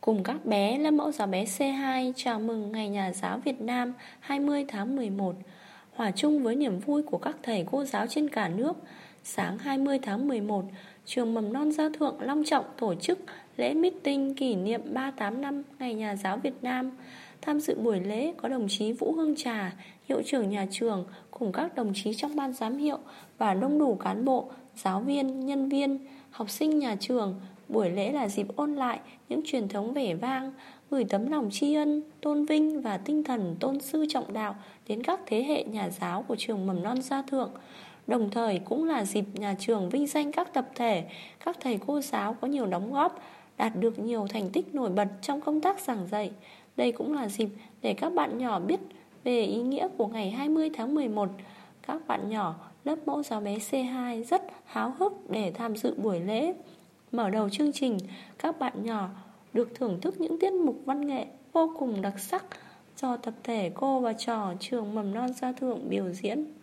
Cùng các bé, lớp mẫu giáo bé C2 chào mừng Ngày Nhà giáo Việt Nam 20 tháng 11. Hòa chung với niềm vui của các thầy cô giáo trên cả nước, sáng 20 tháng 11, trường Mầm non Gia Thượng long trọng tổ chức lễ meeting kỷ niệm 38 năm Ngày Nhà giáo Việt Nam. Tham dự buổi lễ có đồng chí Vũ Hương Trà, hiệu trưởng nhà trường, cùng các đồng chí trong ban giám hiệu và đông đủ cán bộ, giáo viên, nhân viên, học sinh nhà trường. Buổi lễ là dịp ôn lại những truyền thống vẻ vang, gửi tấm lòng tri ân, tôn vinh và tinh thần tôn sư trọng đạo đến các thế hệ nhà giáo của trường Mầm non Gia Thượng. Đồng thời cũng là dịp nhà trường vinh danh các tập thể, các thầy cô giáo có nhiều đóng góp, đạt được nhiều thành tích nổi bật trong công tác giảng dạy. Đây cũng là dịp để các bạn nhỏ biết về ý nghĩa của ngày 20 tháng 11. Các bạn nhỏ lớp mẫu giáo bé C2 rất háo hức để tham dự buổi lễ. Mở đầu chương trình, các bạn nhỏ được thưởng thức những tiết mục văn nghệ vô cùng đặc sắc do tập thể cô và trò trường Mầm non Gia Thượng biểu diễn.